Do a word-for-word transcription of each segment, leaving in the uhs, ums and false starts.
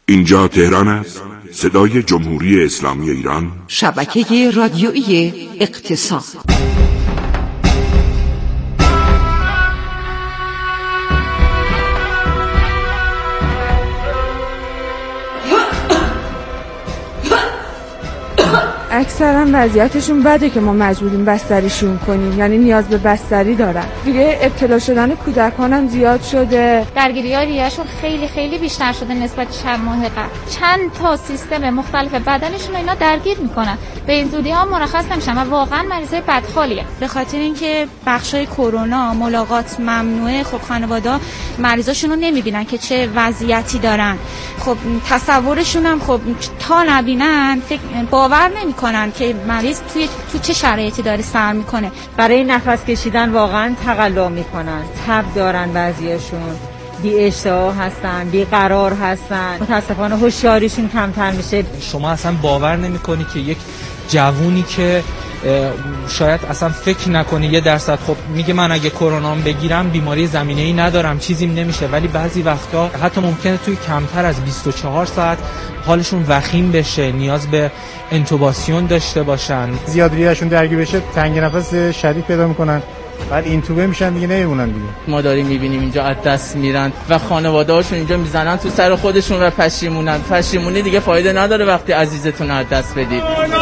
اینجا تهران است، صدای جمهوری اسلامی ایران، شبکه رادیویی اقتصاد. اکثرا وضعیتشون بده که ما مجبوریم بستریشون کنیم، یعنی نیاز به بستری دارن. دیگه ابتلا شدن کودکان هم زیاد شده، درگیری‌های ریه‌شون خیلی خیلی بیشتر شده نسبت چند ماه قبل. چند تا سیستم مختلف بدنشون اینا درگیر میکنن، به این زودی ها مرخص نمیشن و واقعا مریضای بدحالیه. به خاطر اینکه بخشای کرونا ملاقات ممنوعه، خب خانواده‌ها مریضاشون رو نمیبینن که چه وضعیتی دارن. خب تصورشون هم خب تا نبینن فکر باور نمیکنن که مریض توی تو چه شرایطی داره سر میکنه. برای نفس کشیدن واقعا تقلا میکنن، تب دارن، بعضیاشون بی اشتها هستن، بی قرار هستن، متاسفانه هوشیاریشون کمتر میشه. شما اصلا باور نمیکنی که یک جوونی که شاید اصلا فکر نکنه یه درصد خب میگه من اگه کرونام بگیرم بیماری زمینه‌ای ندارم چیزیم نمیشه، ولی بعضی وقتا حتی ممکنه توی کمتر از بیست و چهار ساعت حالشون وخیم بشه، نیاز به انتوباسیون داشته باشن، زیاد ریه‌شون درگیر بشه، تنگ نفس شدید پیدا میکنن، بعد اینتوبه میشن دیگه نمیمونن دیگه. ما داریم میبینیم اینجا از دست میرن و خانواده‌هاشون اینجا میزنن تو سر خودشون و پشیمونن. پشیمونی دیگه فایده نداره وقتی عزیزتون از دست بدید.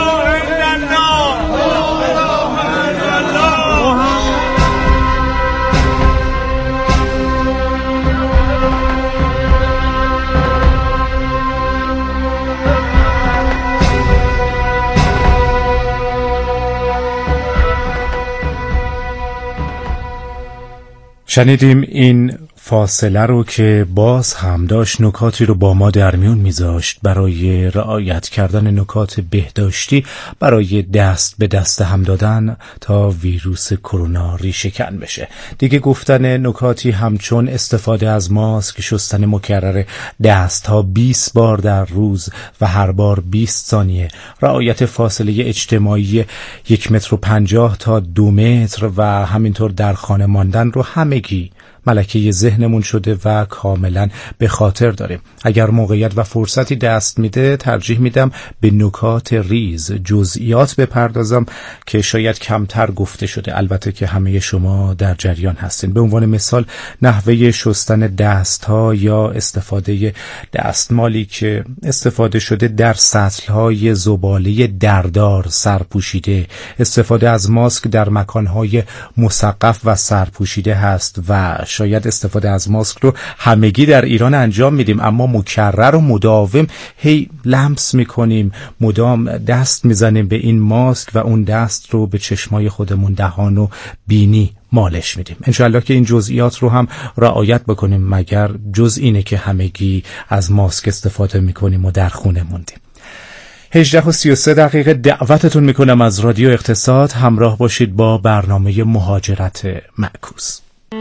شنیدیم این فاصله رو که باز هم داشت نکاتی رو با ما در میون میذاشت برای رعایت کردن نکات بهداشتی، برای دست به دست هم دادن تا ویروس کرونا ریشه‌کن بشه. دیگه گفتن نکاتی همچون استفاده از ماسک، شستن مکرر دست ها بیست بار در روز و هر بار بیست ثانیه، رعایت فاصله اجتماعی یک متر و پنجاه تا دو متر و همینطور در خانه ماندن رو همگی ملکه ذهنمون شده و کاملا به خاطر داریم. اگر موقعیت و فرصتی دست میده ترجیح میدم به نکات ریز، جزئیات بپردازم که شاید کمتر گفته شده، البته که همه شما در جریان هستین. به عنوان مثال نحوه شستن دست ها یا استفاده دستمالی که استفاده شده در سطل های زباله دردار سرپوشیده، استفاده از ماسک در مکان های مسقف و سرپوشیده هست و شاید استفاده از ماسک رو همگی در ایران انجام میدیم اما مکرر و مداوم هی لمس میکنیم، مدام دست میزنیم به این ماسک و اون دست رو به چشمای خودمون، دهان و بینی مالش میدیم. انشالله که این جزئیات رو هم رعایت بکنیم، مگر جز اینه که همگی از ماسک استفاده میکنیم و در خونه موندیم. هجده و سی و سه دقیقه دعوتتون میکنم از رادیو اقتصاد همراه باشید با برنامه مهاجرت معکوس.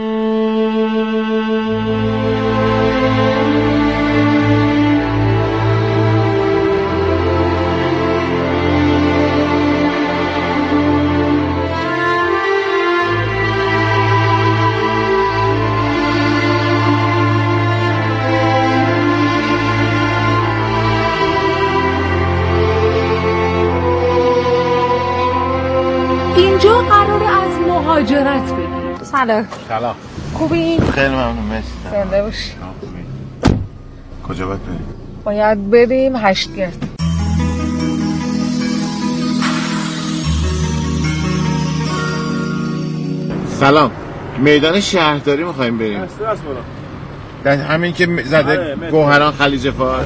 اینجا قراره از مهاجرت بگیم. سلام. سلام. خوبی؟ خیلی ممنون. مرسی. زنده باشی. کجا باید بریم؟ باید بریم هشتگرد. سلام. میدان شهرداری میخوایم بریم. در همین که زده گوهران خلیج فارس.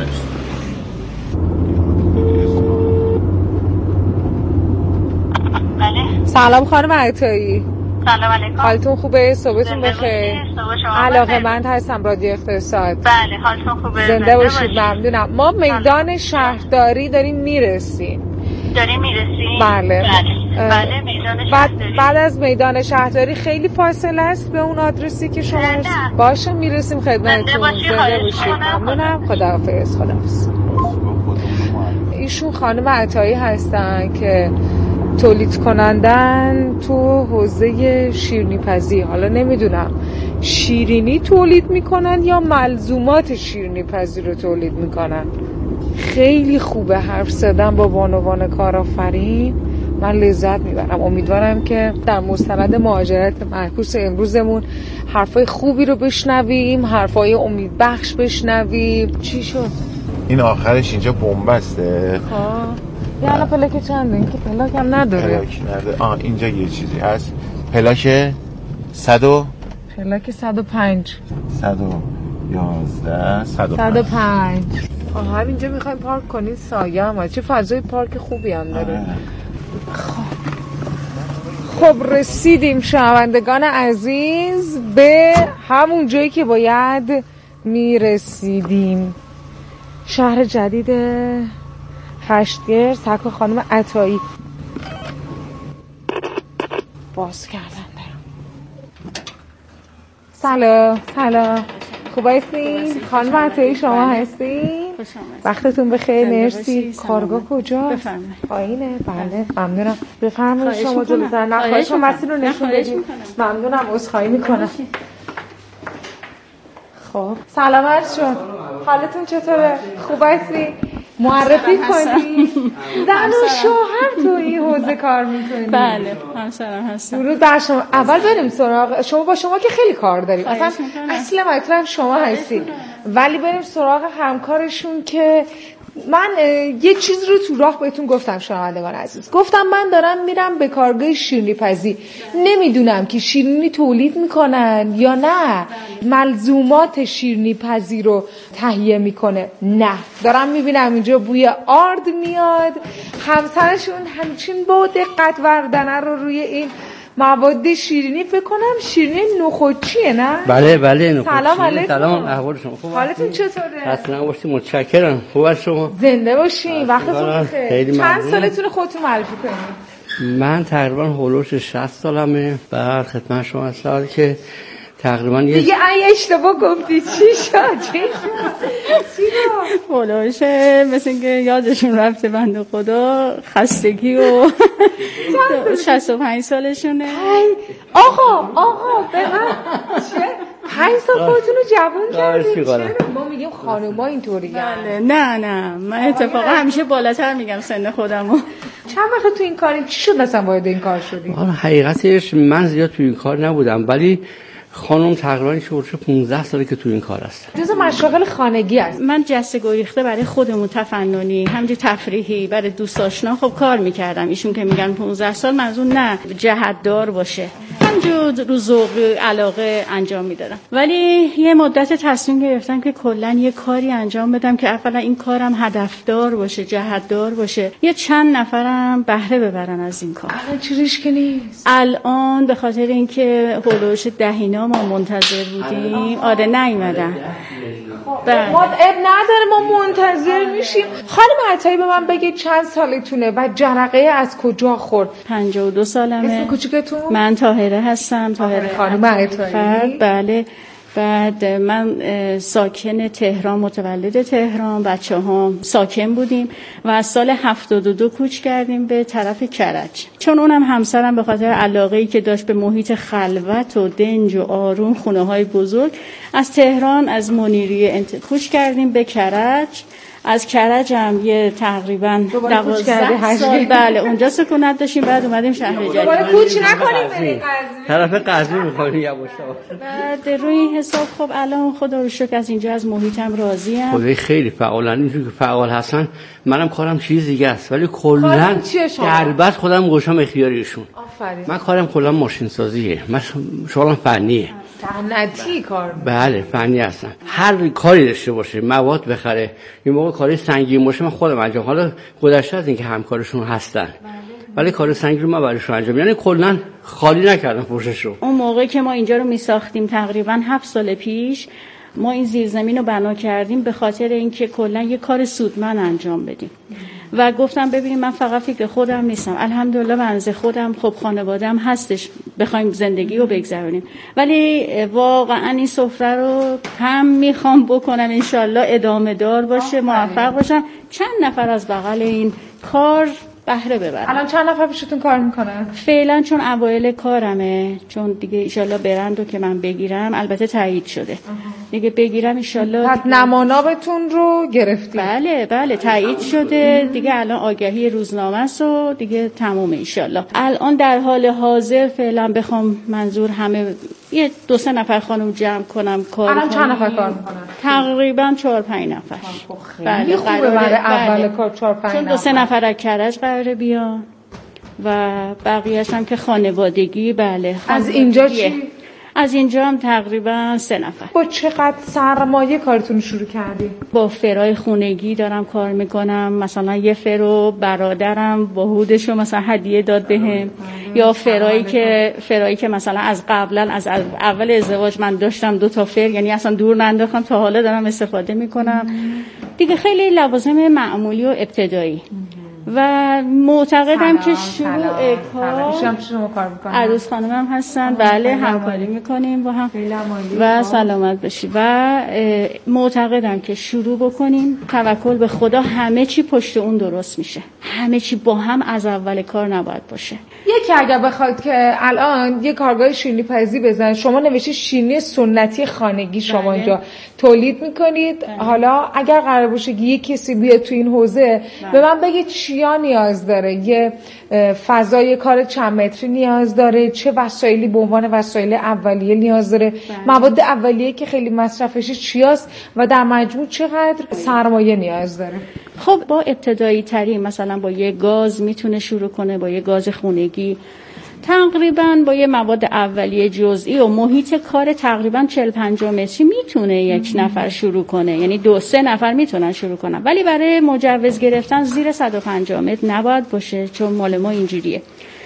سلام خانم عطایی. سلام علیکم. حالتون خوبه؟ صبحتون بخیر. علاقه‌مند هستم رادیو اقتصاد. بله حالتون خوبه. زنده باشید. ممنونم. ما میدان شهرداری داریم میرسیم. داریم میرسیم؟ بله. بله. بله میدان بعد شهرداری. بعد از میدان شهرداری خیلی فاصله است به اون آدرسی که شما نه. باشه میرسیم خدمتتون. زنده باشید. زنده باشید. ممنونم. خداحافظ. خداحافظ. ایشون خانم عطایی هستن که تولید کنندن تو حوزه شیرینی پزی. حالا نمیدونم شیرینی تولید میکنن یا ملزومات شیرینی پزی رو تولید میکنن. خیلی خوبه حرف زدن با بانوان کارآفرین، من لذت میبرم. امیدوارم که در مستند مهاجرت معکوس امروزمون حرفای خوبی رو بشنویم، حرفای امیدبخش بشنویم. چی شد؟ این آخرش اینجا بنبسته. خب یعنی پلاک چنده؟ این که پلاک هم نداره. پلاک نداره. آه اینجا یه چیزی هست. پلاک صد و پلاک صد و پنج صد و یازده صد و پنج. آه همینجا میخوایم پارک کنید. سایه هم چه فضای پارک خوبی هم داره. خب خب رسیدیم شنوندگان عزیز به همون جایی که باید میرسیدیم. شهر جدید هشتگر، سکو خانم عطایی. باز کردن برم. سلام سلام، خوب هستین؟ خانم عطایی شما هستین؟ وقتتون بخیر. مرسی. کارگاه کجا؟ بفرمایید. پایینه. بله ممنونم. بفرمایید شما جلوتر. نه خواهش می‌کنم مسیر رو نشون بدید. ممنونم. عذرخواهی میکنم. خب سلام عرض شد. حالتون چطوره؟ خوب هستی؟ معرفی کنی. زن و شوهر تو این حوزه کار میکنی؟ بله همسرم هستم. درود بر شما. اول بریم سراغ شما. با شما که خیلی کار داریم، اصلا اصل مطلب شما هستی، ولی بریم سراغ همکارشون که من یه چیز رو تو راه بهتون گفتم شنوندگان عزیز. گفتم من دارم میرم به کارگاه شیرینی پزی، نمیدونم که شیرینی تولید میکنن یا نه ملزومات شیرینی پزی رو تهیه میکنه. نه دارم میبینم اینجا بوی آرد میاد. همسرشون همچین با دقت وردنه رو روی این مواد شیرینی، فکر کنم شیرینی نخودچیه نه؟ بله بله نخودچیه. سلام علیکم. سلام، احوال شما خوبه؟ حالتون چطوره؟ اصلا باشید. متشکرم. خوب شما؟ زنده باشین. وقتتون بخیر. چند سالتونه خودتون معرفی کنید؟ من تقریبا هولوش شصت سالمه. بعد خدمت شما اصلا که تقریبا یه دیگه ای اشتباه گفتی. چی شد؟ چی شد؟ هولوش مثل اینکه یادشون رفته بنده خدا، خستگی و شصت و پنج سالشونه. آقا آقا به من چه؟ پنج سال خودتون رو جوان کردید. ما میگیم خانوما اینطوری. بله نه نه من اتفاقا همیشه بالاتر میگم سن خودمو. چند وقت تو این کاری؟ چی شد مثلا وارد این کار شدی؟ والا حقیقتش من زیاد تو این کار نبودم، ولی خانم تقریبا شورش پانزده ساله که تو این کار هست. جزء مشاغل خانگی است. من جسته گریخته برای خودمون تفننی، همینجوری تفریحی برای دوست آشنا خب کار میکردم. ایشون که میگن پانزده سال منظور نه جهت‌دار باشه، همینجور رو ذوق علاقه انجام میدادم. ولی یه مدت تصمیم گرفتم که کلا یه کاری انجام بدم که اولا این کارم هدفدار باشه، جهت‌دار باشه، یه چند نفرم بهره ببرن از این کار. الان چی ریشکی نیست؟ الان به خاطر اینکه هولوش دهینا ما منتظر بودیم. آره نیومدن. ما اب نداره، ما منتظر میشیم. خانم عطایی به من بگید چند سالتونه و جرقه از کجا خورد؟ پنجاه و دو سالمه. اسم کوچیکتون؟ من طاهره هستم. طاهره خانم عطایی. بله. بعد من ساکن تهران، متولد تهران، بچه ها ساکن بودیم و از سال هفتاد و دو کوچ کردیم به طرف کرج، چون اونم همسرم به خاطر علاقه‌ای که داشت به محیط خلوت و دنج و آروم، خونه های بزرگ، از تهران از منیریه انت... کوچ کردیم به کرج. از کرج هم یه تقریبا دوازده سال بله اونجا سکونت داشتیم. بعد اومدیم شهر جدید. دوباره کوچ نکنیم بریم طرف قزوین می‌خوایم یواش یواش. بعد روی این حساب خب الان خدا رو شکر از اینجا از محیطم راضی‌ام. خب خیلی فعالن. اینجوری که فعال هستن، منم کارم چیز دیگه است، ولی کلا دربست خودم گوشم اختیاریشون. آفرین. من کارم کلا ماشین سازیه. من شغلم فنیه. صنعتی کار می‌کنم. بله فنی هستم. هر کاری داشته باشه، مواد بخره، این موقع کاری سنگین باشه من خودم انجام. حالا گذشته از اینکه همکارشون هستن، بله. ولی کار سنگین رو من براشون انجام، یعنی کلا خالی نکردم پوشش رو. اون موقعی که ما اینجا رو میساختیم تقریبا هفت سال پیش، ما این زیرزمین رو بنا کردیم به خاطر اینکه کلا یه کار سودمند انجام بدیم و گفتم ببینیم من فقط فکر خودم نیستم، الحمدلله بنز خودم خب خانواده‌ام هستش بخوایم زندگی رو بگذرونیم، ولی واقعا این سفره رو هم میخوام بکنم انشالله ادامه دار باشه، موفق باشم. چند نفر از بغل این کار بهره ببرم. الان چند نفر پیشتون کار میکنن؟ فعلا چون اوایل کارمه، چون دیگه ایشالله برندو که من بگیرم، البته تایید شده آه. دیگه بگیرم ایشالله. پس نمانابتون رو گرفتی؟ بله بله تایید شده دیگه. الان آگهی روزنامه است و دیگه تمومه ایشالله. الان در حال حاضر فعلا بخوام منظور همه یه دو سه نفر خانم جمع کنم کار الان چند نفر کار میکنن؟ تقریبا چهار پنج نفر. بله خوبه برای اول کار چهار پنج نفر. چون دو سه نفر از کرج قراره بیان و بقیه‌اش هم که خانوادگی. بله از اینجا چی؟ از اینجا هم تقریبا سه نفر. با چقدر سرمایه کارتون شروع کردی؟ با فرای خونگی دارم کار میکنم. مثلا یه فرو برادرم با هودشو مثلا هدیه داد بهم، یا فرایی که فرایی که مثلا از قبلا از اول ازدواج من داشتم دو تا فر، یعنی اصلا دور ننداختم تا حالا دارم استفاده میکنم دیگه. خیلی لوازم معمولی و ابتدایی و معتقدم که شروع کار عروس خانمم هستن. بله همکاری میکنیم با هم و سلامت باشی. و معتقدم که شروع بکنیم، توکل به خدا، همه چی پشت اون درست میشه. همه چی با هم از اول کار نباید باشه. یکی اگر بخواد که الان یه کارگاه شیرینی پزی بزنه، شما نوشته شیرینی سنتی خانگی شما بله. اینجا تولید میکنید بله. حالا اگر قرار باشه که یه کسی بیاد تو این حوزه بله. به من بگید چیا نیاز داره؟ یه فضای کار چند متری نیاز داره؟ چه وسایلی به عنوان وسایل اولیه نیاز داره؟ بله. مواد اولیه که خیلی مصرفش چیاست و در مجموع چقدر سرمایه نیاز داره؟ خب با ابتدایی تری مثلا با یه گاز میتونه شروع کنه، با یه گاز خونگی تقریبا با یه مواد اولیه جزئی و محیط کار تقریبا چهل پنجاه متری میتونه یک نفر شروع کنه، یعنی دو سه نفر میتونن شروع کنن. ولی برای مجوز گرفتن زیر صد و پنجاه متر نباید باشه، چون مال ما اینجوریه.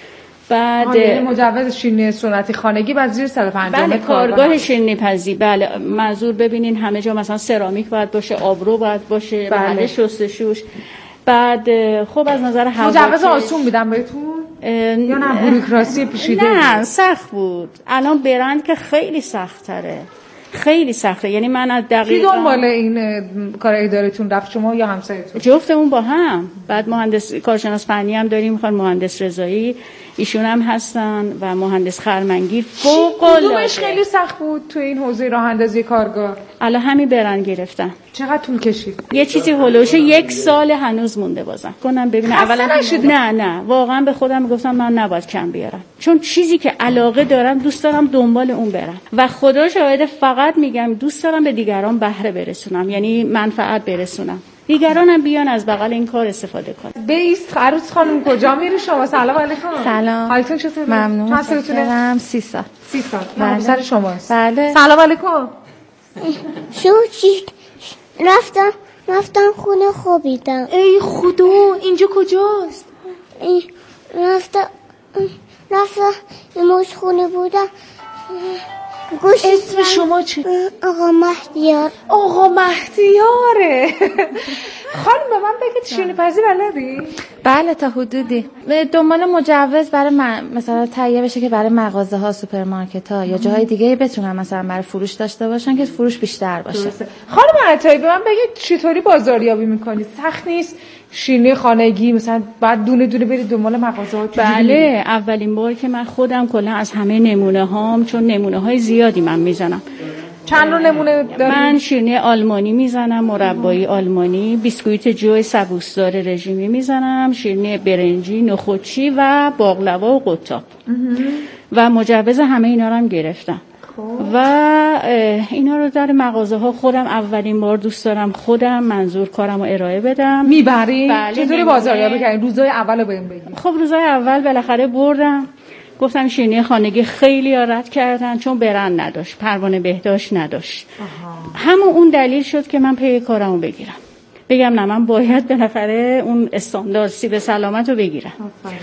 بعد مجوز شیرینی سنتی خانگی بعد زیر صد و پنجاه متر کارگاه شیرینی پزی. بله منظور ببینین همه جا مثلا سرامیک باید باشه، آبرو باید باشه، بله شستشوش. بعد خب از نظر هوا مجوز آسون میدم بهتون یا نه بوروکراسی پیچیده؟ نه سخت بود. الان برند که خیلی سخت تره، خیلی سخته. یعنی من از دقیقاً کی دنبال این کار ادارتون رفت، شما یا همسایتون؟ جفتمون با هم. بعد مهندس کارشناس فنی هم داریم، میخوان مهندس رضایی ایشون هم هستن و مهندس خرمنگی. فوق العاده خیلی سخت بود تو این حوزه راه اندازی کارگاه. الان همین برند گرفتن. چقدر طول کشید؟ یه چیزی هولوش یک سال هنوز مونده بازم کنم ببینم. اولا نه نه واقعا به خودم میگفتم من نباید کم بیارم، چون چیزی که علاقه دارم دوست دارم دنبال اون برم و خدا شاهد فقط میگم دوست دارم به دیگران بهره برسونم، یعنی منفعت برسونم، دیگرانم بیان از بغل این کار استفاده کنن. بیست عروس خانم کجا میری شما؟ سلام علیکم. سلام. حالتون چطوره؟ ممنون. چند سالتونه؟ سی سال. سی سال. بله. همسر شماست. بله. سلام علیکم. شو چی رفتم رفتم خونه خوابیدم. ای خدا اینجا کجاست؟ ای رفتم رفتم امروز خونه بودم. گوش اسم شما چه؟ آقا مهدیار. آقا مهدیاره. خانم به من بگید شیرینی پزی بلدی؟ بله تا حدودی. دنبال مجوز برای من مثلا تهیه بشه که برای مغازه ها، سوپرمارکت ها یا جاهای دیگه بتونن مثلا برای فروش داشته باشن که فروش بیشتر باشه. درسته. خانم عطایی به من بگید چطوری بازاریابی میکنید؟ سخت نیست شیرینی خانگی مثلا بعد دونه دونه برید دنبال مغازه ها؟ بله اولین بار که من خودم کلا از همه نمونه هام، چون نمونه های زیادی من میزنم. چند نوع نمونه داری؟ من شیرینی آلمانی میزنم، مربایی آلمانی، بیسکویت جوی سبوسدار رژیمی میزنم، شیرینی برنجی، نخودچی و باقلوا و قطاب و مجوز همه اینا رو هم گرفتم. و اینا رو در مغازه ها خودم اولین بار دوست دارم خودم منظور کارم رو ارائه بدم. میبری؟ بله. چطوری بازاریابی کردی؟ روزای اول رو بهم بگی. خب روزای اول بالاخره بردم، گفتم شیرینی خانگی خیلی رد کردن چون برند نداشت، پروانه بهداشت نداشت. همون اون دلیل شد که من پی کارمو بگیرم، بگم نه من باید بالاخره اون استاندارد سیب سلامت رو بگیرم.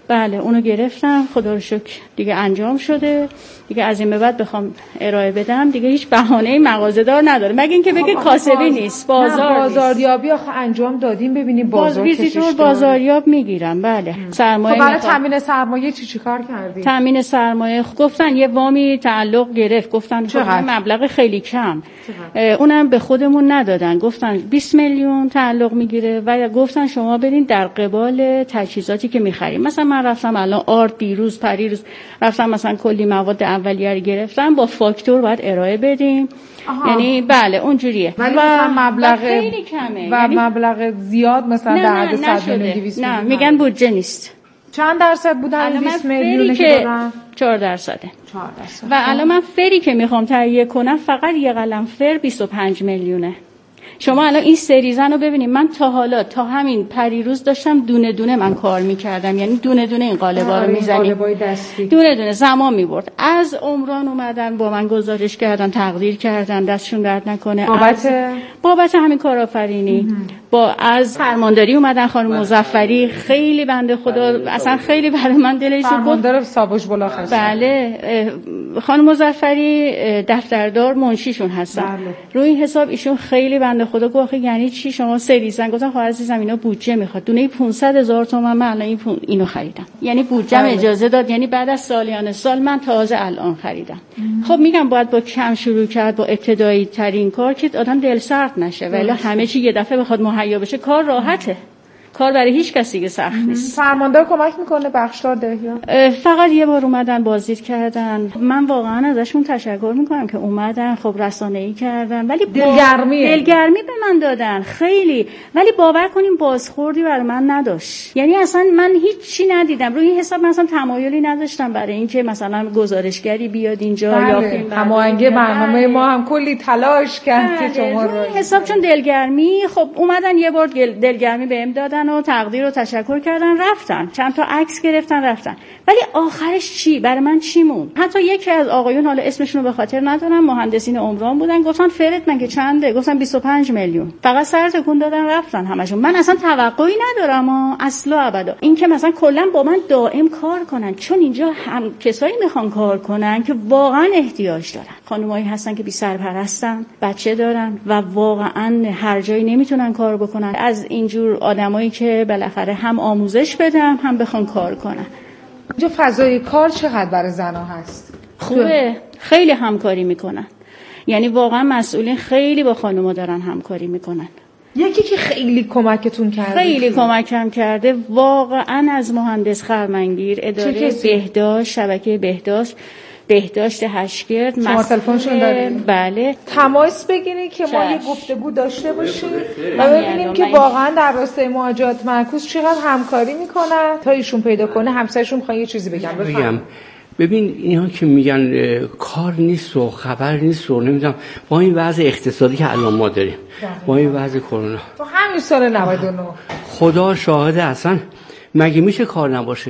بله اونو گرفتم، خدا رو شکر دیگه انجام شده. دیگه از این به بعد بخوام ارائه بدم دیگه هیچ بهانه‌ای مغازه‌دار نداره، مگه اینکه بگه کاسبی نیست، بازار بازاریابی آخه انجام دادیم ببینیم بازار باز ویزیتور بازاریاب میگیرم. بله سرمایه. خب برای تامین سرمایه چی چی کار کردی؟ تامین سرمایه گفتن یه وامی تعلق گرفت، گفتن مبلغ خیلی کم، اونم به خودمون ندادن، گفتن بیست میلیون تعلق میگیره و گفتن شما برین در قبال تجهیزاتی که میخریم. مثلا من رفتم الان آرد دیروز پریروز رفتم مثلا کلی مواد اولیه رو گرفتم، با فاکتور باید ارائه بدیم. آها. یعنی بله اونجوریه ولی و مبلغ خیلی کمه و یعنی مبلغ زیاد مثلا در حد صد میلیون دویست نه میگن بودجه نیست. چند درصد بودن بیست میلیون که دارن؟ چهار درصده. چهار درصد. و الان من فری که میخوام تهیه کنم فقط یه قلم فر بیست و پنج میلیونه. شما الان این سریزن رو ببینید، من تا حالا تا همین پریروز داشتم دونه دونه من کار میکردم، یعنی دونه دونه این قالبا رو میزنیم، دونه دونه زمان میبرد. از عمران اومدن با من گزارش کردن، تقدیر کردن، دستشون درد نکنه بابت بابت همین کارآفرینی. با از فرمانداری اومدن خانم مظفری، خیلی بنده خدا اصلا خیلی برای من دلش بود. فرماندار سابوش بلاخ هست. بله خانم مظفری دفتردار منشیشون هستن. بله. روی این حساب ایشون خیلی بنده خدا گفت یعنی چی شما سریزن؟ گفتم خب عزیزم اینا بودجه میخواد، دونه پانصد هزار تومان من الان این پون... اینو خریدم، یعنی بودجه اجازه داد، یعنی بعد از سالیان سال من تازه الان خریدم. ام. خب میگم باید با کم شروع کرد، با ابتدایی ترین کار که آدم دل سرد نشه، ولی همه چی یه دفعه بخواد مهیا بشه کار راحته. کار برای هیچ کسی که سخت نیست. فرماندار کمک میکنه بخشدار دهیا؟ فقط یه بار اومدن بازدید کردن، من واقعا ازشون تشکر میکنم که اومدن، خب رسانه‌ای کردن، ولی دلگرمی دلگرمی به من دادن خیلی، ولی باور کنیم بازخوردی برای من نداشت. یعنی اصلا من هیچ چی ندیدم روی حساب، من اصلا تمایلی نداشتم برای اینکه مثلا گزارشگری بیاد اینجا بله. یا فیلم هماهنگی برنامه ما هم کلی تلاش کرد که شما روی حساب چون دلگرمی، خب اومدن یه بار دلگرمی بهم دادن و تقدیر و تشکر کردن رفتن، چند تا عکس گرفتن رفتن، ولی آخرش چی برای من چی مون؟ حتی یکی از آقایون حالا اسمشون رو به خاطر ندارم، مهندسین عمران بودن، گفتن فرت مگه چنده؟ گفتم بیست و پنج میلیون. فقط سر تکون دادن رفتن همشون. من اصلا توقعی ندارم ها اصلا ابدا این که مثلا کلا با من دائم کار کنن، چون اینجا هم کسایی میخوان کار کنن که واقعا احتیاج دارن. خانمایی هستن که بی سرپرستن، بچه دارن و واقعا هر جایی نمیتونن کار بکنن. از اینجور آدمایی که بالاخره هم آموزش بدم هم بخوان کار کنن. اینجا فضای کار چقدر برای زن‌ها هست؟ خوبه، خیلی همکاری میکنن، یعنی واقعا مسئولین خیلی با خانم‌ها دارن همکاری میکنن. یکی که خیلی کمکتون کرده؟ خیلی کمکم کرده واقعا، از مهندس خرمنگیر، اداره بهداشت، شبکه بهداشت، بهداشت هشگرد. شما تلفنشون دارید؟ بله. تماس بگیرید که ما یه گفتگو داشته باشیم و ببینیم که واقعا در راستای مهاجرت معکوس چقدر همکاری میکنن تا ایشون پیدا کنه. همسرشون میخوان یه چیزی بگم. بگم ببین اینها که میگن کار نیست و خبر نیست و نمیدونم، با این وضع اقتصادی که الان ما داریم، با این وضع کرونا، تو همین سال نود و نه خدا شاهد، اصلا مگه میشه کار نباشه؟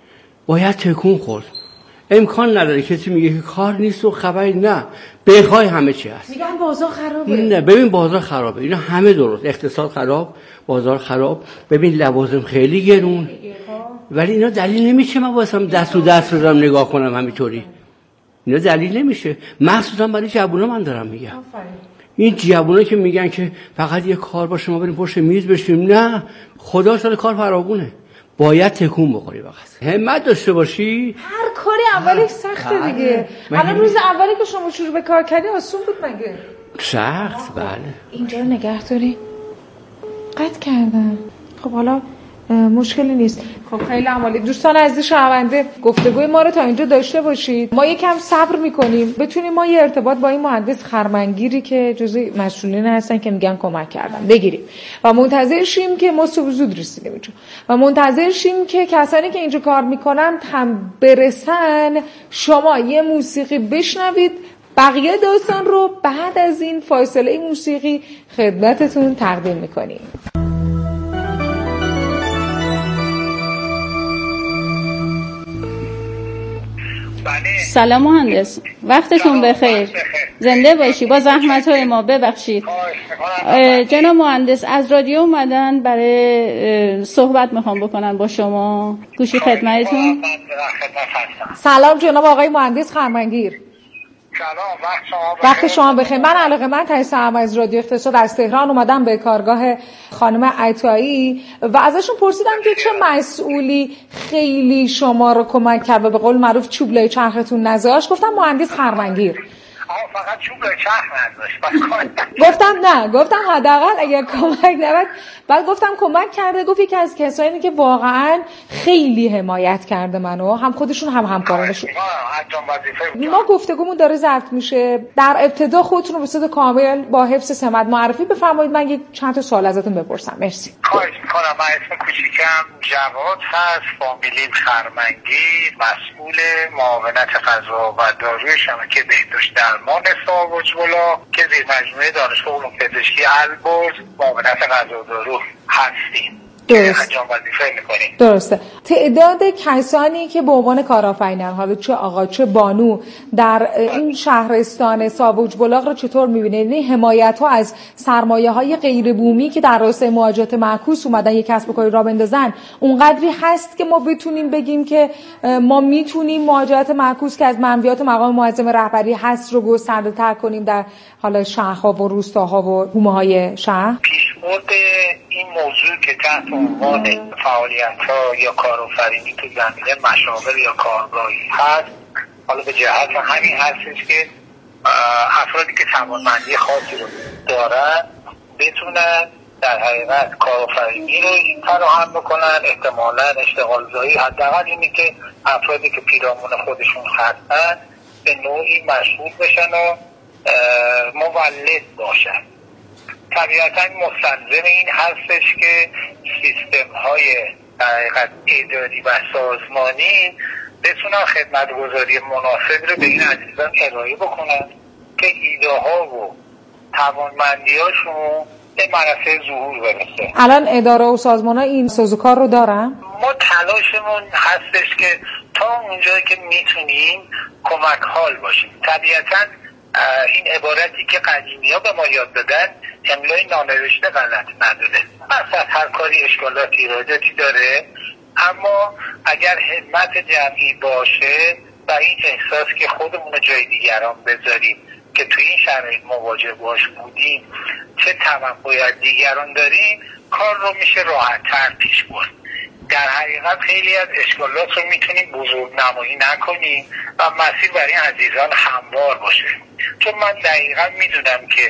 باید تکون خورد. امکان نداره کسی میگه که کار نیست و خبری، نه بخوای همه چی هست. میگن بازار خرابه. نه ببین بازار خرابه، اینا همه درست، اقتصاد خراب، بازار خراب، ببین لوازم خیلی گرون، ولی اینا دلیل نمیشه من واسم دست و دست رو نگاه کنم همینطوری. اینا دلیل نمیشه، مخصوصا برای جوونا من دارم میگم. این جوونا که میگن که فقط یه کار باشه ما بریم پشت میز بشیم، نه خدا شده کار فراگونه، باید تکون بخوری، فقط همت داشته باشی. هر کاری اولش سخته دیگه. الان روز اولی که شما شروع به کار کردی آسون بود مگه؟ سخت بله. اینجا رو نگه داری؟ قطع کردم. خب حالا مشکلی نیست. خب خیلی عالی. دوستان عزیز شنونده، گفتگوی ما رو تا اینجا داشته باشید. ما یکم صبر می‌کنیم بتونیم ما یه ارتباط با این مهندس خرمنگیری که جزو مسئولین هستن که میگن کمک کردن بگیریم و منتظر شیم که ما صبح زود رسیدیم اینجا و منتظر شیم که کسانی که اینجا کار میکنن هم برسن، شما یه موسیقی بشنوید، بقیه داستان رو بعد از این فاصله موسیقی خدمتتون تقدیم میکنیم. بله سلام مهندس، وقتتون بخیر. زنده باشی. با زحمت های ما ببخشید. جناب مهندس از رادیو اومدن برای صحبت میخوام بکنن با شما. گوشی خدمتتون. سلام جناب آقای مهندس خرمنگیر. وقت شما بخیر. من علاقه‌مند هستم از رادیو اقتصاد از تهران اومدم به کارگاه خانم عطایی و ازشون پرسیدم که چه مسئولی خیلی شما رو کمک کرد و به قول معروف چوب لای چرختون نذاشت. گفتم مهندس خرمنگیر. فقط چوب لای چرخ نذاشت. گفتم نه، گفتم حداقل اگر کمک نبود. بعد گفتم کمک کرده. گفت یکی از کسایی که واقعا خیلی حمایت کرده منو، هم خودشون هم همکارانشون. ما گفتگومون داره ضبط میشه. در ابتدا خودتون رو به صورت کامل با حفظ سمت معرفی بفرمایید. من یک چند تا سوال ازتون بپرسم. مرسی. خواهش میکنم. من اسم کوچیکم جواد هست، فامیلیم خرمنگیر، مسئول معاونت غذا و داروی شبکه بهداشت درمان ساوجبلا که زیر مجموعه دانشگاه علوم پزشکی البرز معاونت غذا و دارو هستیم. درست. میکنیم. درسته. تعداد کسانی که به عنوان کارآفرینان، حالا چه آقا چه بانو، در این شهرستان ساوج بلاغ رو چطور می‌بینید؟ یعنی حمایت ها از سرمایه‌های غیر بومی که در راستای مهاجرت معکوس اومدن یک کسب و کاری را بندازن اونقدری هست که ما بتونیم بگیم که ما میتونیم مهاجرت معکوس که از منبعات مقام معظم رهبری هست رو گسترده‌تر کنیم در حالا شهرها و روستاها و حومه‌های شهر؟ پیشبرد این موضوع که تحت عنوان فعالیت‌ها یا کارآفرینی تو زمینه مشاغل یا کارگاهی هست، حالا به جهت همین هستش که افرادی که توانمندی خاصی رو دارن بتونن در حقیقت کارآفرینی رو فراهم بکنن. احتمالاً اشتغال زایی حداقل اینی که افرادی که پیرامون خودشون هستن به نوعی مشغول بشن و مولد باشن. طبیعتاً مستلزم این هستش که سیستم های حقیقت اداری و سازمانی بتونن خدمتگزاری مناسب رو به این عزیزان ارائه بکنن که ایده ها و توانمندی هاشون به منصه ظهور برسه. الان اداره و سازمان ها این سازوکار رو دارن؟ ما تلاشمون هستش که تا اونجایی که میتونیم کمک حال باشیم. طبیعتاً این عبارتی که قدیمی ها به ما یاد دادن املای نانوشته غلط نداره. مثلا هر کاری اشکالات ایراداتی داره، اما اگر همت جمعی باشه و این احساس که خودمون جای دیگران بذاریم که توی این شرایط مواجه باش بودیم چه توقعی از دیگران داریم، کار رو میشه راحت تر پیش برد. در حقیقت خیلی از اشکالات رو میتونیم بزرگ نمایی نکنیم و مسیر برای این عزیزان هموار باشه. چون من دقیقا میدونم که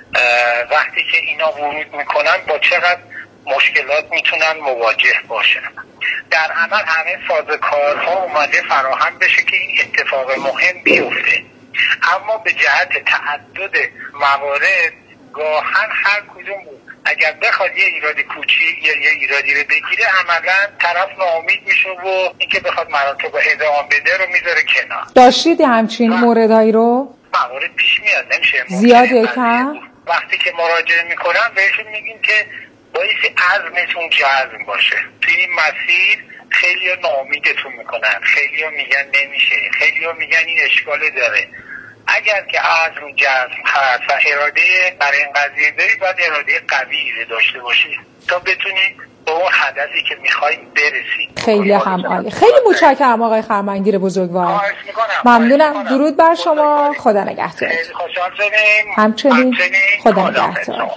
وقتی که اینا ورود میکنن با چقدر مشکلات میتونن مواجه باشن. در عمل همه سازوکارها اومده فراهم بشه که این اتفاق مهم بیفته، اما به جهت تعدد موارد گاهن هر کدوم اگر بخواد یه ایراد کوچیک یا یه ایرادی رو بگیره عملا طرف ناامید میشه و اینکه بخواد مراتب ادامه بده رو میذاره کنار. داشتید همچین موردایی رو؟ موارد پیش میاد، نمیشه زیاده کم؟ وقتی که مراجعه میکنن بهشون میگیم که باعث عزمتون جزم باشه. توی این مسیر خیلی ها ناامیدتون میکنن، خیلی ها میگن نمیشه، خیلی ها میگن این اشکال داره. اگر که عزم جزم هست و اراده برای این قضیه داری، باید اراده قوی داشته باشی تا بتونی به اون هدفی که میخوای برسی. خیلی هم عالی. خیلی متشکرم آقای خرمنگیر بزرگوار. ممنونم. درود بر شما. خدا نگهدار. خیلی خوشحال شدیم. همچنین. خدا نگهدار.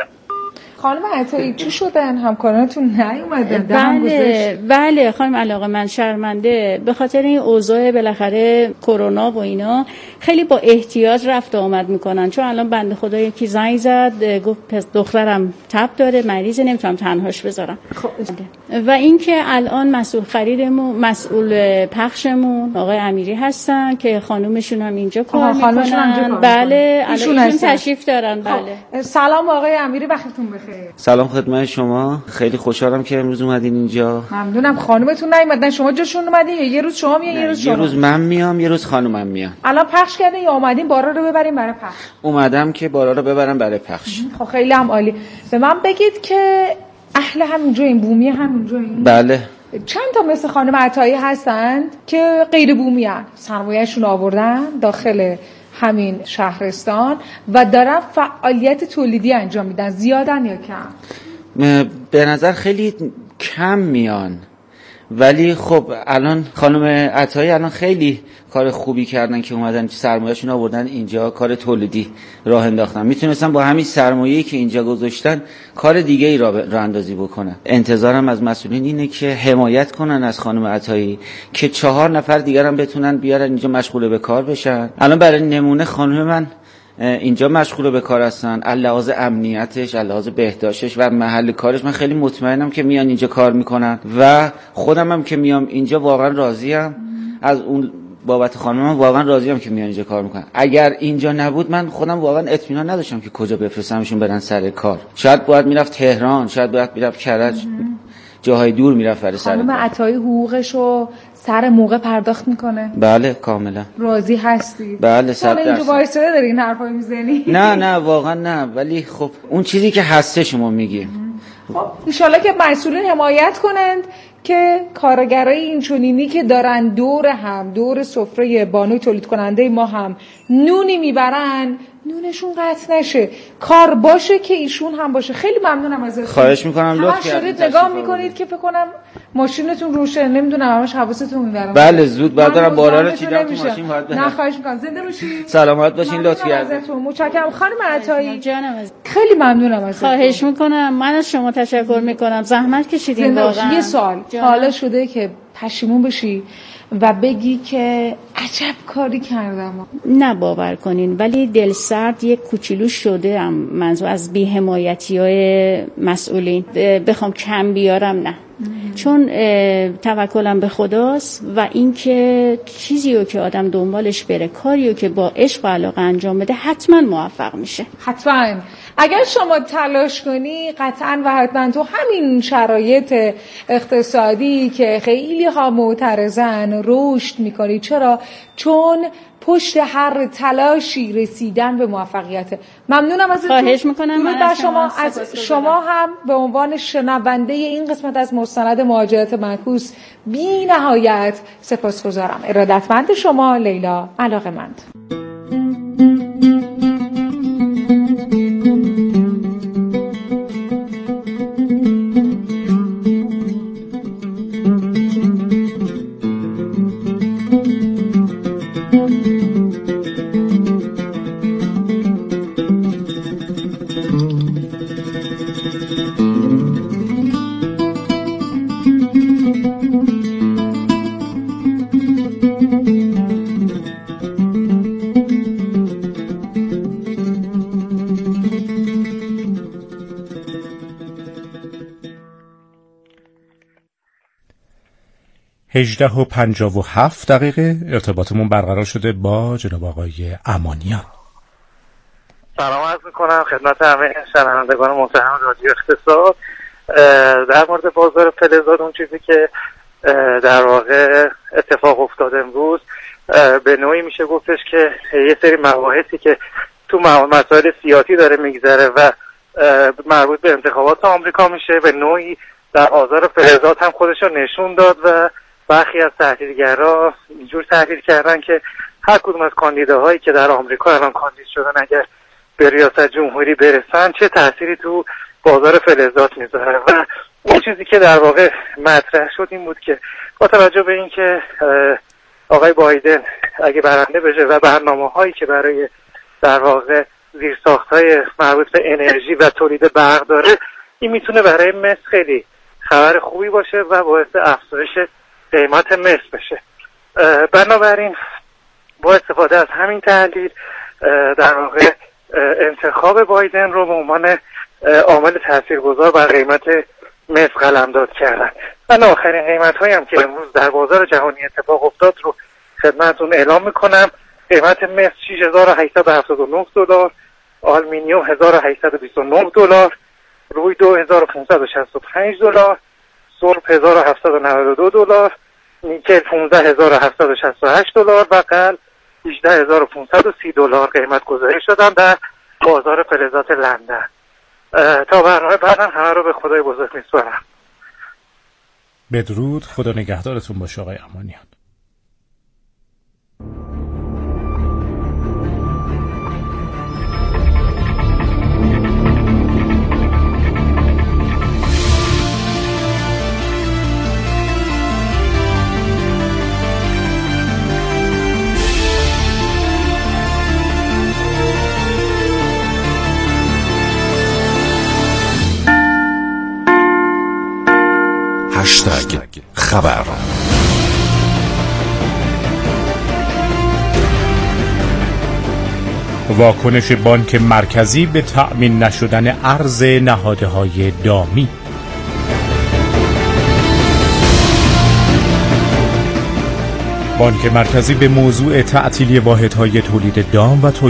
خانم عطایی چی شدن؟ همکارانتون نیومدن؟ بله بله خانم علاقه من شرمنده به خاطر این اوضاع بالاخره کرونا و اینا خیلی با احتیاط رفت و آمد میکنن. چون الان بنده خدا یکی زنگ زد گفت پس دخترم تب داره مریضه نمیتونم تنهاش بذارم. و اینکه الان مسئول خریدمون مسئول پخشمون آقای امیری هستن که خانومشون هم اینجا کار میکنن. بله الان تشریف دارن. بله سلام آقای امیری، وقتتون بخیر. سلام خدمت شما. خیلی خوشحالم که امروز اومدین اینجا. ممنونم. خانومتون نیومدن، شما جاشون اومدین یا یه روز شما میان یه روز شما؟ یه روز من میام یه روز خانومم میان. الان پخش کردین یا اومدین بارا رو ببریم برای پخش؟ اومدم که بارا رو ببرم برای پخش. خب خیلی هم عالی. به من بگید که اهل همینجا این بومی همینجا این؟ بله چند تا مثل خانم عطایی هستند که غیر بومی هستند، سرمایه‌شون آوردن داخل همین شهرستان و دارن فعالیت تولیدی انجام میدن. زیادن یا کم؟ به نظر خیلی کم میان، ولی خب الان خانم عطایی الان خیلی کار خوبی کردن که اومدن سرمایه‌شون آوردن اینجا، کار تولیدی راه انداختن. میتونستن با همین سرمایه‌ای که اینجا گذاشتن کار دیگه ای راه اندازی بکنن. انتظارم از مسئولین اینه که حمایت کنن از خانم عطایی که چهار نفر دیگر هم بتونن بیارن اینجا مشغول به کار بشن. الان برای نمونه خانم من اینجا مشغول به کار هستن، لحاظ امنیتش، لحاظ بهداشتش و محل کارش من خیلی مطمئنم که میان اینجا کار میکنن و خودم هم که میام اینجا واقعا راضیم از اون بابت خانم، من واقعا راضیم که میان اینجا کار میکنن. اگر اینجا نبود من خودم واقعا اطمینان نداشتم که کجا بفرستمشون برن سر کار. شاید باید میرفت تهران، شاید باید میرفت کرج، جاهای دور میرفت برای سر کار. خانم عطایی حقوقشو سر موقع پرداخت میکنه؟ بله کاملا. راضی هستی؟ بله صد درصد. اینجا وایساده داری این حرفا میزنی؟ نه نه واقعا نه، ولی خب اون چیزی که هسته شما میگی. خب ان شاءالله که مسئولین حمایت کنند که کارگرای اینچنینی که دارن دور هم دور سفره بانوی تولید کننده ما هم نونی میبرن نونشون قطع نشه، کار باشه که ایشون هم باشه. خیلی ممنونم ازتون. خواهش میکنم لطف کردید. نگاه میکنید که فکر کنم ماشینتون روشه، نمیدونم همش حواستون میبرم. بله زود بردارم بالا رو چیدم تو ماشین وارد. نه خواهش میکنم، زنده باشید، سلامت باشین، لطف کردید. متشکرم خانم عطایی جانم از خیلی ممنونم ازتون. خواهش میکنم، من از شما تشکر میکنم، زحمت کشیدین واقعا. یه سوال حالا شده که پشیمون بشی و بگی که عجب کاری کردم؟ نه باور کنین، ولی دلسرد یک کوچولو شده ام، منظور از بی‌حمایتی‌های مسئولین. بخوام کم بیارم نه، چون توکلم به خداست و اینکه چیزی رو که آدم دنبالش بره، کاری رو که با عشق و علاقه انجام بده حتما موفق میشه. حتما اگر شما تلاش کنی قطعا و حتما تو همین شرایط اقتصادی که خیلی ها معترضن رشد میکنی. چرا؟ چون پشت هر تلاشی رسیدن به موفقیت. ممنونم ازتون. خواهش میکنم. من از شما از شما هم به عنوان شنونده این قسمت از مستند مهاجرت معکوس بی نهایت سپاسگزارم. ارادتمند شما لیلا، علاقه‌مند. هجده و پنجاه و هفت دقیقه ارتباطمون برقرار شده با جناب آقای امانیان. سلام عرض میکنم خدمت همه شنوندگان محترم رادیو اقتصاد. در مورد بازار فلزات اون چیزی که در واقع اتفاق افتاد امروز به نوعی میشه گفتش که یه سری مباحثی که تو مسائل سیاسی داره میگذره و مربوط به انتخابات آمریکا میشه به نوعی در بازار فلزات هم خودش رو نشون داد و برخی از تحلیلگرا اینجور تحلیل کردن که هر کدوم از کاندیداهایی که در آمریکا الان کاندید شدن اگر به ریاست جمهوری برسن چه تأثیری تو بازار فلزات میذاره و اون چیزی که در واقع مطرح شد این بود که با توجه به اینکه آقای بایدن اگه برنده بشه و برنامه‌هایی که برای در واقع زیرساخت‌های مربوط به انرژی و تولید برق داره این میتونه برای مصر خیلی خبر خوبی باشه و باعث افزایش قیمت مصر بشه. بنابراین با استفاده از همین تحلیل در واقع انتخاب بایدن رو به عنوان عامل تاثیرگذار بر قیمت مصر قلمداد کردن. من آخرین قیمت هایی هم که امروز در بازار جهانی اتفاق افتاد رو خدمتتون اعلام میکنم. قیمت مصر شش هزار و هشتصد و هفتاد و نه دلار، آلومینیوم هزار و هشتصد و بیست و نه دلار، روی دو هزار و پانصد و شصت و پنج دلار، سرب هزار و هفتصد و نود و دو دلار، نیکل پانزده هزار و هفتصد و شصت و هشت دلار و قل هجده هزار و پانصد و سی دلار قیمت گذاری شدن در بازار فلزات لندن. تا برنامه بعدم همه رو به خدای بزرگ میسپارم. بدرود، خدا نگهدارتون باشه آقای امانیان. هشتگ خبر. واکنش بانک مرکزی به تأمین نشدن ارز نهادهای دامی. بانک مرکزی به موضوع تعطیلی واحدهای تولید دام و